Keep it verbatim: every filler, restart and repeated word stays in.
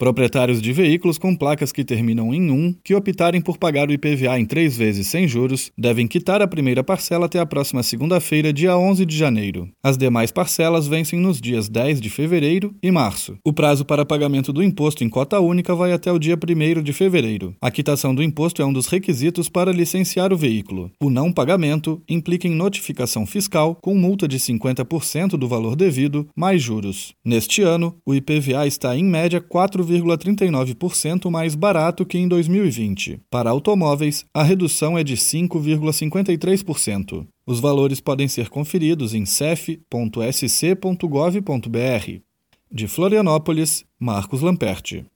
Proprietários de veículos com placas que terminam em um, que optarem por pagar o I P V A em três vezes sem juros, devem quitar a primeira parcela até a próxima segunda-feira, dia onze de janeiro. As demais parcelas vencem nos dias dez de fevereiro e março. O prazo para pagamento do imposto em cota única vai até o dia primeiro de fevereiro. A quitação do imposto é um dos requisitos para licenciar o veículo. O não pagamento implica em notificação fiscal com multa de cinquenta por cento do valor devido, mais juros. Neste ano, o I P V A está em média quatro vírgula trinta e nove por cento mais barato que em dois mil e vinte. Para automóveis, a redução é de cinco vírgula cinquenta e três por cento. Os valores podem ser conferidos em cef ponto s c ponto gov ponto b r. De Florianópolis, Marcos Lamperti.